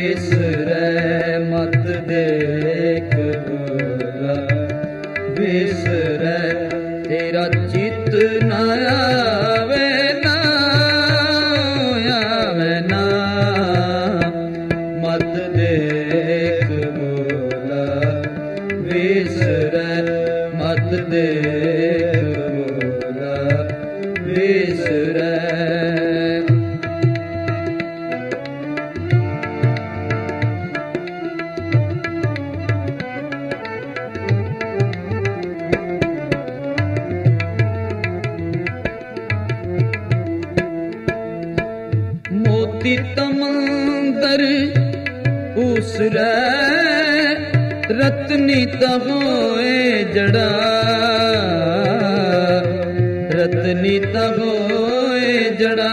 बिसरै मत देख भूला, बिसरै तेरा चित न आवे ना, आवे ना, मत देख भूला, बिसरै मत देख भूला, बिसरै। मोती तमंदर उसरै, रतनी होए जड़ा, रतनी होए जड़ा।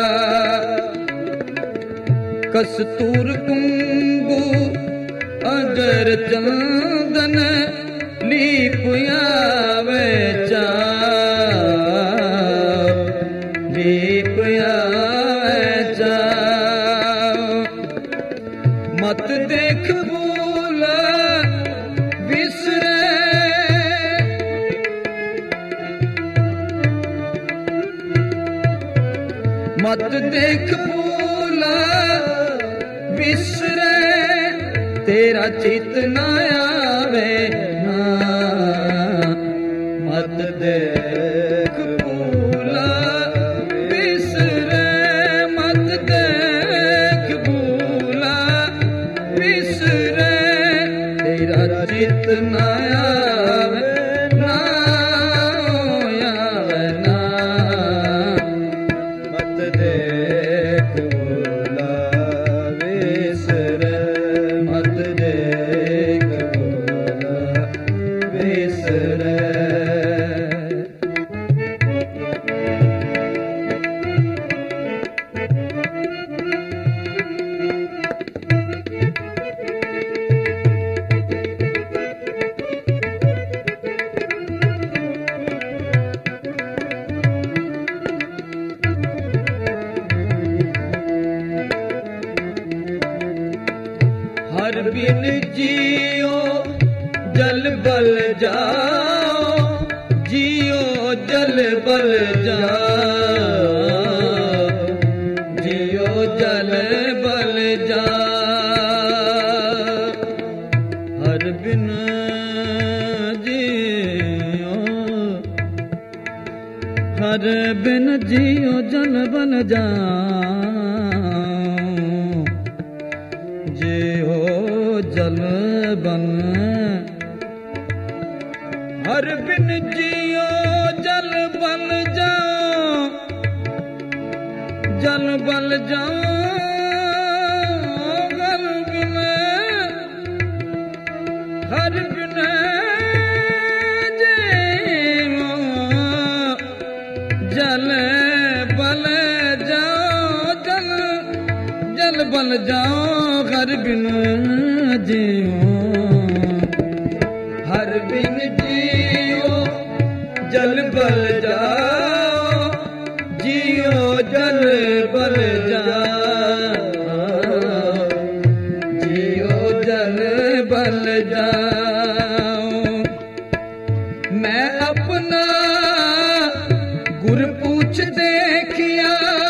कस्तूर कुंगू अगर चंदन लीप आवे चा, लीप आवे चा। मत देख भूला, बिसरै, मत देख भूला, बिसरै तेरा चित न आवे ना, मत देख भूला, बिसरै मत देख भूला, बिसरै तेरा चित न आवे ना, आवे ना, मत देख भूला, बिसरै मत देख भूला, बिसरै। हर बिन जियो जल बल जाओ, जियो जल बल जाओ, जियो जल बल जाओ। हर बिन जियो, हर बिन जियो जल बल जाओ, जियो जल बन। हर बिन जियो जल बल जाओ, जल बल जाओ, हर बिन, हर बिन जियो जल बल जाओ, जल जल बल जाओ, हर बिन जियो, हर बिन जियो जल बल जाओ, जियो जल बल जाओ, जियो जल बल जाओ। मैं अपना गुर पूछ देखिया,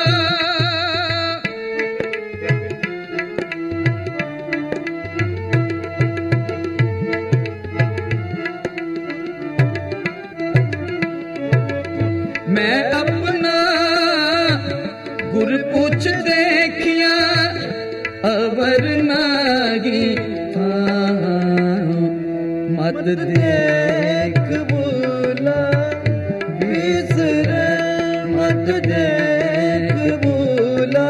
मैं अपना गुर पूछ देखिया, अवर नागी मत देख भूला, बिसरै मत देख भूला,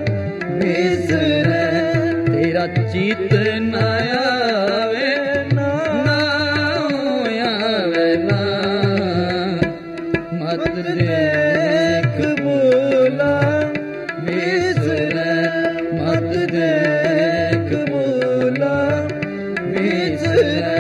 बिसरै तेरा चित न आवे ना, आवे ना, मत देख भूला, बिसरै मत देख भूला, बिसरै।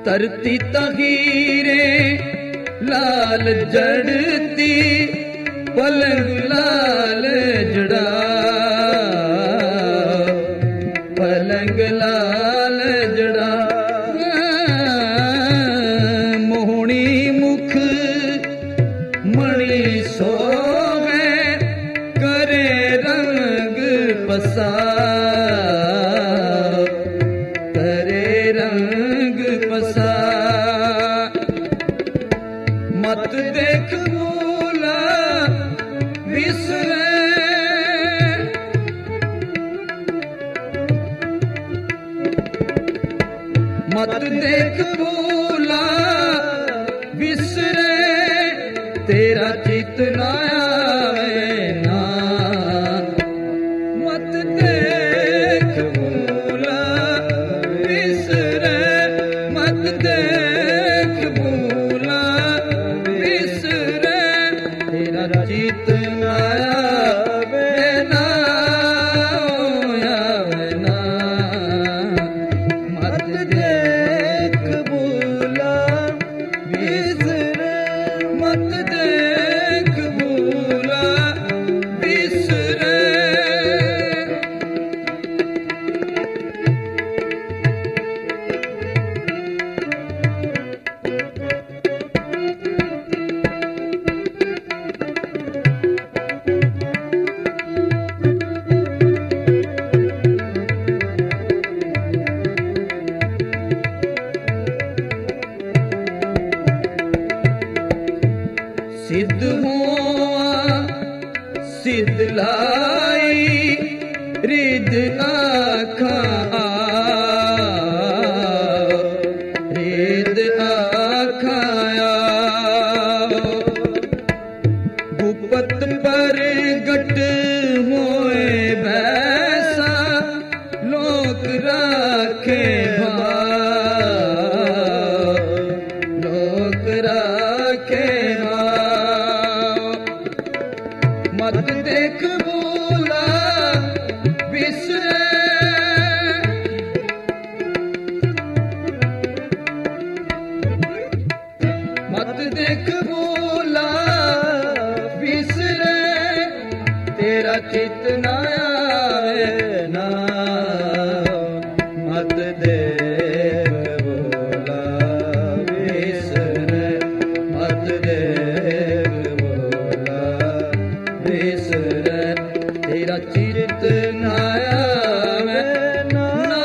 धरती तहीरे लाल जड़ती पलंग लाल जड़ा पलंग लाल जड़ा मोहनी मुख मणि सोवे करे रंग पसा करे रंग पसा मत देख भूला विसरे मत देख भूला विसरे तेरा चित ना आवे ना मत देख भूला विसरे मत देख भूला विसरे तेरा चित ना आवे ना आवे ना मत देख भूला विसरे मत देख भूला विसरे सिद्ध हुआ सिद्ध लाई रिद आखा रिद आखाया गुपत पर गट मोए बैसा लोक राखे लोक राखे मत देख भूला विसरे मत देख भूला विसरे तेरा चित ना आवे ना मत देख भूला विसरे मत देख भूला विसरे तेरा चित ना आवे ना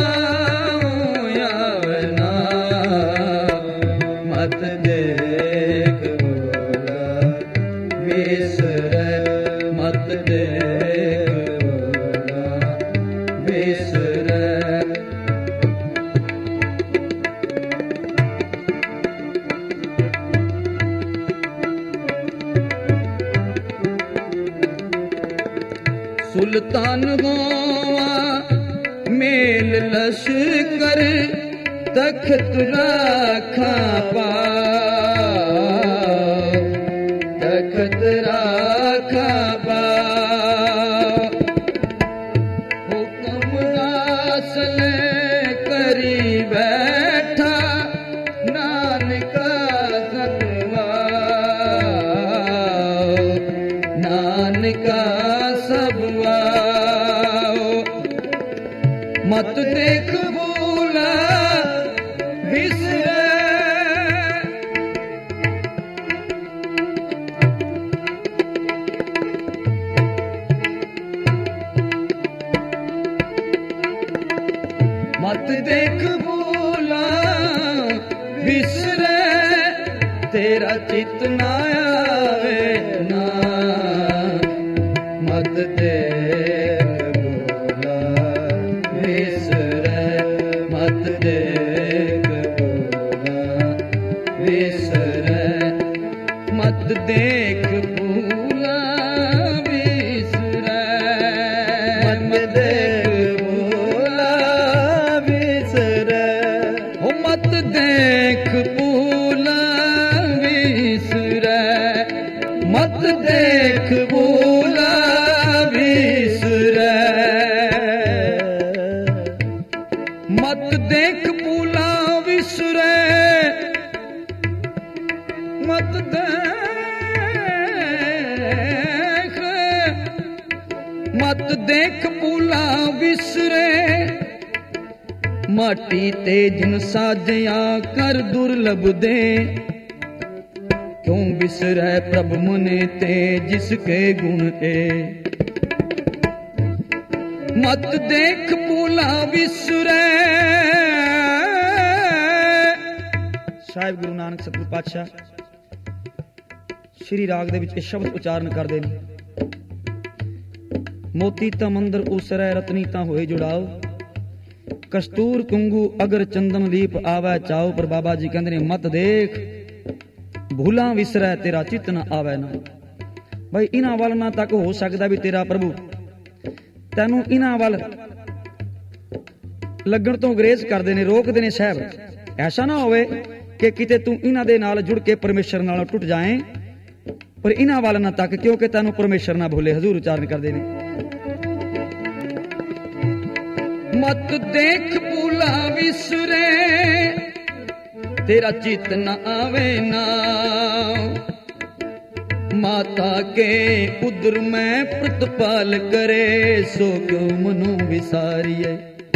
आवे ना मत देख भूला विसरे मत देख भूला विसरे सुल्तान होवा मेल लश्कर तख्त राखा पा तख्त राखा पा हुक्म हासिल करी बैठा नानका सतवा नानका सबवा मत देख भूला विसरे मत देख भूला विसरे तेरा चित ना आवे ना मत देख भूला विसरे मत देख भूला विसरे मत देख भूला विसरे मत देख भूला विसरे हो मत देख भूला विसरे मत देख भूला विसरे मत देख भूला विसरे मत देख, मत देख भूला विसरे, माटी ते जिन साजया कर दुर्लभ दे, क्यों विसरै प्रभ मने ते जिसके गुण ए। मत देख भूला विसरे। साहिब गुरु नानक सतगुरु पातशाह श्री राग दे विच इह शब्द उचारण करदे ने, मोती ता मंदर उसरै रतनी ता होए जुड़ाओ, कस्तूर कुंगू अगर चंदन लीप आवे चाओ। पर बाबा जी कहंदे ने मत देख भूला विसरै तेरा चित ना आवे ना। भाई इन्हां वल ना तक हो सकदा भी तेरा प्रभु तैनू इन्हां वल लगण तो अंग्रेज करदे ने, रोकदे ने साहब। ऐसा ना होवे कि किते तू इन्हां दे नाल जुड़ के परमेश्वर नाल टुट जाए, पर इन्हां वल ना तक क्योंकि तैनू परमेश्वर ना भूले। हजूर उच्चारण करदे ने, मत देख भूला विसरे तेरा चित न आवे ना। माता के उदर में प्रतिपाल करे, सो क्यों मनो विसारिये,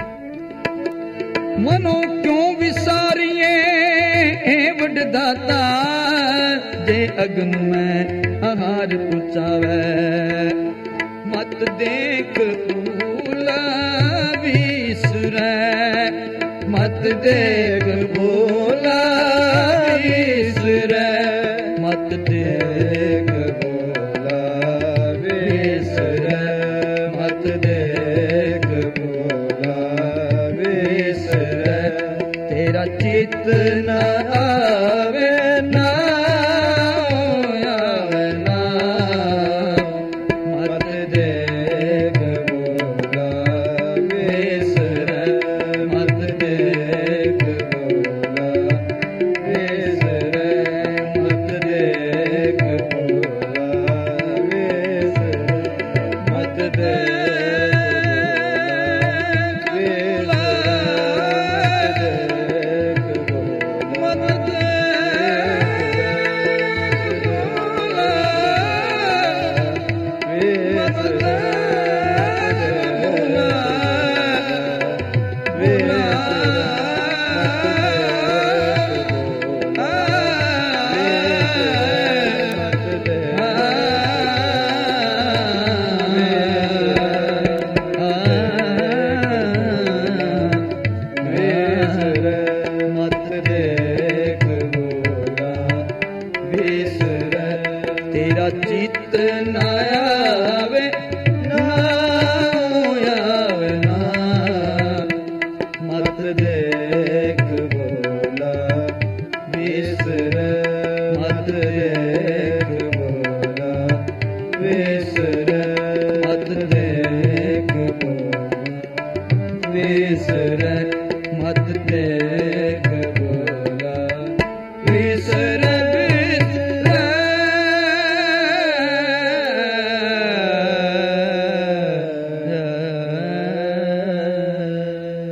मनो क्यों विसारिये। ए वडदाता जे अग्न में आहार पुचावे, मत देख भूला विसरै, मत देख भूला विसरै, मत देख भूला विसरै, मत देख भूला विसरै, तेरा चित न आवे ना, आवे ना। मत देख भूला विसरै, मत देख भूला विसरै, मत देख भूला विसरै, मत देख भूला, मत देख भूला, मत देख भूला, तेरा चित न आवे ना, आवे ना। मत देख भूला विसरै, मत देख भूला विसरै, मत देख भूला विसरै, मत देख